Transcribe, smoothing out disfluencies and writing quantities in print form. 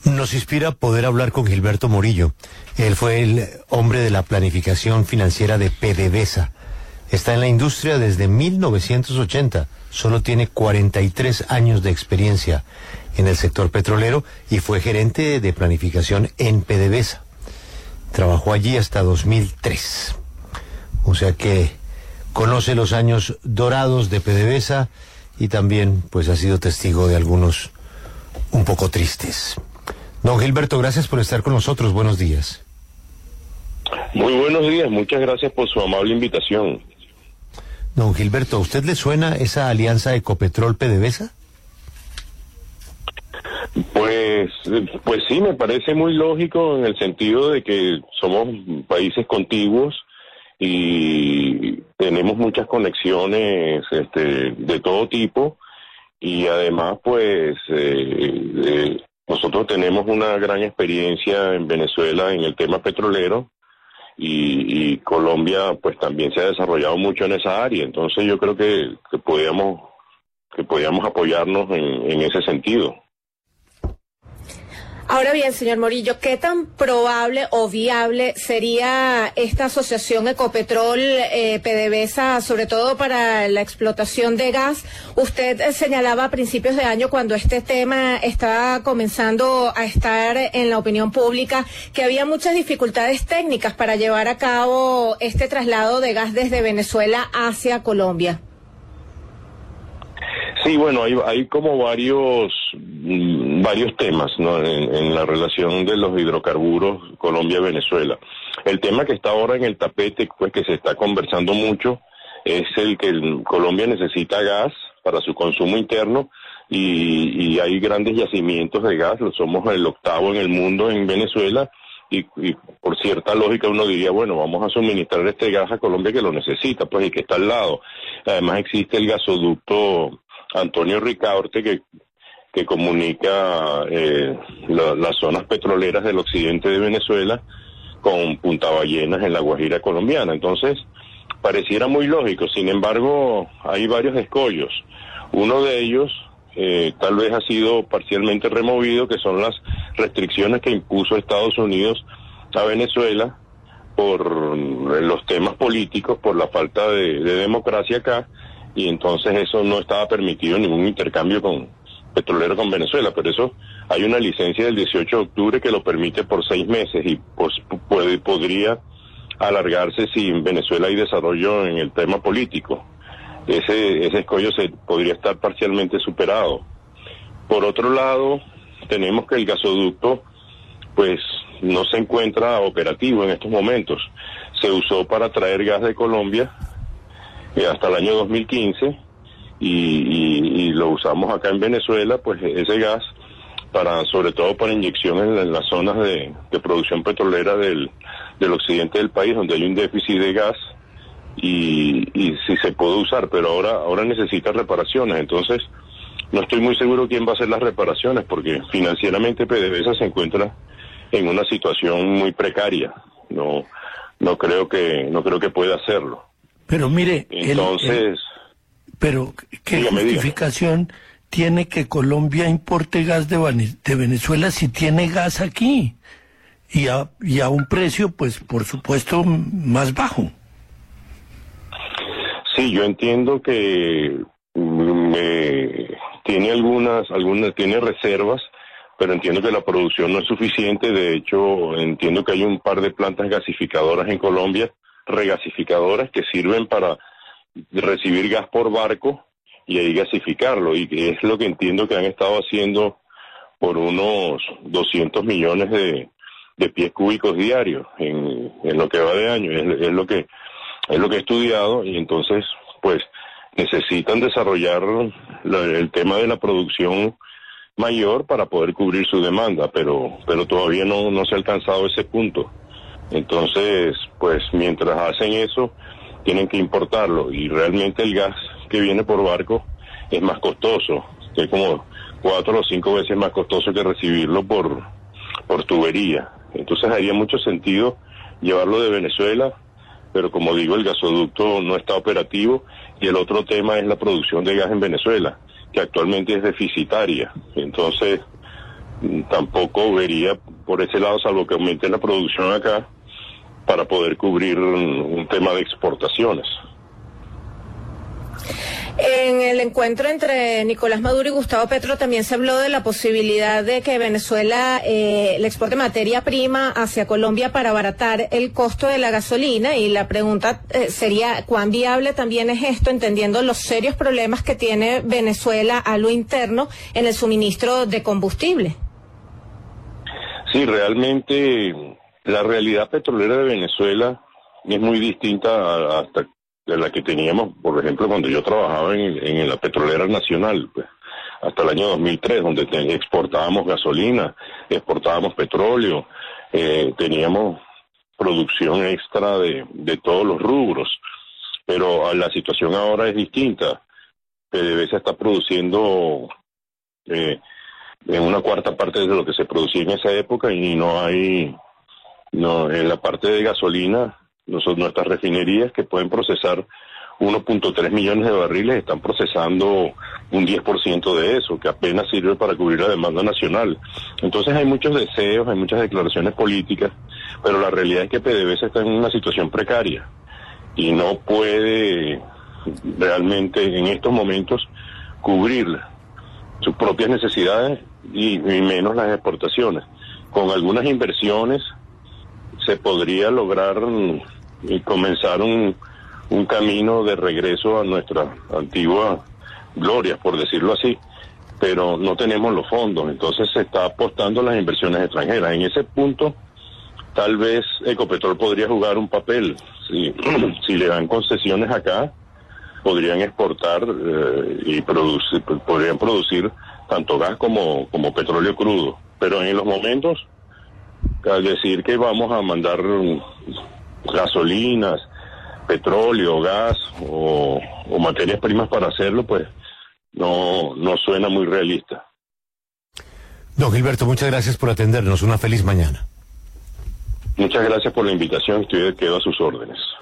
Nos inspira poder hablar con Gilberto Morillo. Él fue el hombre de la planificación financiera de PDVSA. Está en la industria desde 1980. Solo tiene 43 años de experiencia en el sector petrolero y fue gerente de planificación en PDVSA. Trabajó allí hasta 2003. O sea que conoce los años dorados de PDVSA y también pues ha sido testigo de algunos un poco tristes. Don Gilberto, gracias por estar con nosotros. Buenos días. Muy buenos días. Muchas gracias por su amable invitación. Don Gilberto, ¿a usted le suena esa alianza Ecopetrol-PDVSA? Pues sí, me parece muy lógico en el sentido de que somos países contiguos y tenemos muchas conexiones de todo tipo y además pues nosotros tenemos una gran experiencia en Venezuela en el tema petrolero y Colombia pues también se ha desarrollado mucho en esa área, entonces yo creo que podíamos apoyarnos en ese sentido. Ahora bien, señor Morillo, ¿qué tan probable o viable sería esta asociación Ecopetrol-PDVSA, sobre todo para la explotación de gas? Usted señalaba a principios de año, cuando este tema estaba comenzando a estar en la opinión pública, que había muchas dificultades técnicas para llevar a cabo este traslado de gas desde Venezuela hacia Colombia. Sí, bueno, hay como varios temas, ¿no? En la relación de los hidrocarburos Colombia-Venezuela. El tema que está ahora en el tapete, pues que se está conversando mucho, es el que Colombia necesita gas para su consumo interno y hay grandes yacimientos de gas, somos el octavo en el mundo en Venezuela y por cierta lógica uno diría, bueno, vamos a suministrar este gas a Colombia que lo necesita, pues y que está al lado. Además existe el gasoducto Antonio Ricaurte que comunica las zonas petroleras del occidente de Venezuela con Punta Ballenas en la Guajira colombiana. Entonces, pareciera muy lógico. Sin embargo, hay varios escollos. Uno de ellos tal vez ha sido parcialmente removido, que son las restricciones que impuso Estados Unidos a Venezuela por los temas políticos, por la falta de democracia acá, y entonces eso no estaba permitido ningún intercambio petrolero con Venezuela, pero eso hay una licencia del 18 de octubre que lo permite por 6 meses y pues podría alargarse si en Venezuela hay desarrollo en el tema político. Ese escollo podría estar parcialmente superado. Por otro lado, tenemos que el gasoducto pues no se encuentra operativo en estos momentos. Se usó para traer gas de Colombia hasta el año 2015 y lo usamos acá en Venezuela, pues ese gas sobre todo para inyección en las zonas de producción petrolera del occidente del país, donde hay un déficit de gas y sí se puede usar, pero ahora necesita reparaciones. Entonces no estoy muy seguro quién va a hacer las reparaciones, porque financieramente PDVSA se encuentra en una situación muy precaria. No creo que pueda hacerlo. Pero mire, entonces, pero ¿qué justificación tiene que Colombia importe gas de Venezuela si tiene gas aquí y a un precio, pues, por supuesto, más bajo? Sí, yo entiendo que tiene reservas, pero entiendo que la producción no es suficiente. De hecho, entiendo que hay un par de plantas gasificadoras en Colombia, regasificadoras, que sirven para recibir gas por barco y ahí gasificarlo, y es lo que entiendo que han estado haciendo por unos 200 millones de pies cúbicos diarios en lo que va de año. Es lo que he estudiado, y entonces pues necesitan desarrollar el tema de la producción mayor para poder cubrir su demanda, pero todavía no se ha alcanzado ese punto. Entonces, pues mientras hacen eso, tienen que importarlo, y realmente el gas que viene por barco es más costoso, es como 4 o 5 veces más costoso que recibirlo por tubería. Entonces haría mucho sentido llevarlo de Venezuela, pero como digo, el gasoducto no está operativo, y el otro tema es la producción de gas en Venezuela, que actualmente es deficitaria. Entonces tampoco vería por ese lado, salvo que aumente la producción acá, para poder cubrir un tema de exportaciones. En el encuentro entre Nicolás Maduro y Gustavo Petro también se habló de la posibilidad de que Venezuela le exporte materia prima hacia Colombia para abaratar el costo de la gasolina, y la pregunta sería ¿cuán viable también es esto, entendiendo los serios problemas que tiene Venezuela a lo interno en el suministro de combustible? Sí, realmente la realidad petrolera de Venezuela es muy distinta hasta de la que teníamos, por ejemplo, cuando yo trabajaba en la petrolera nacional, pues, hasta el año 2003, donde exportábamos gasolina, exportábamos petróleo, teníamos producción extra de todos los rubros, pero la situación ahora es distinta. PDVSA está produciendo en una cuarta parte de lo que se producía en esa época, y en la parte de gasolina, nuestras refinerías, que pueden procesar 1.3 millones de barriles, están procesando un 10% de eso, que apenas sirve para cubrir la demanda nacional. Entonces hay muchos deseos, hay muchas declaraciones políticas, pero la realidad es que PDVSA está en una situación precaria y no puede realmente en estos momentos cubrir sus propias necesidades y menos las exportaciones. Con algunas inversiones se podría lograr y comenzar un camino de regreso a nuestra antigua gloria, por decirlo así, pero no tenemos los fondos, entonces se está apostando a las inversiones extranjeras. En ese punto, tal vez Ecopetrol podría jugar un papel. Si le dan concesiones acá, podrían exportar y podrían producir tanto gas como petróleo crudo, pero en los momentos, al decir que vamos a mandar gasolinas, petróleo, gas o materias primas para hacerlo, pues no suena muy realista. Don Gilberto, muchas gracias por atendernos. Una feliz mañana. Muchas gracias por la invitación. Quedo a sus órdenes.